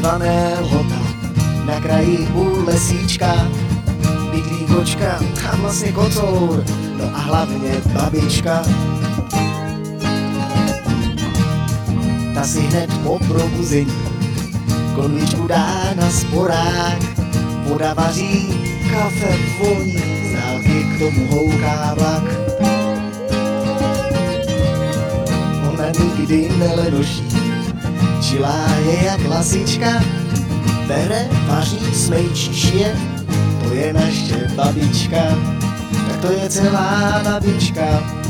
zvané Lhota. Na kraji u lesíčka bydlí kočka a vlastně kocour, no a hlavně babička. Ta si hned po probuzení konvičku dá na sporák. Voda vaří, kafe voní, z dálky k tomu houká vlak. Ona nikdy neledoší, čilá je jak lasička. Bere, vaří, smejčí, šije, to je naše babička. Tak to je celá babička.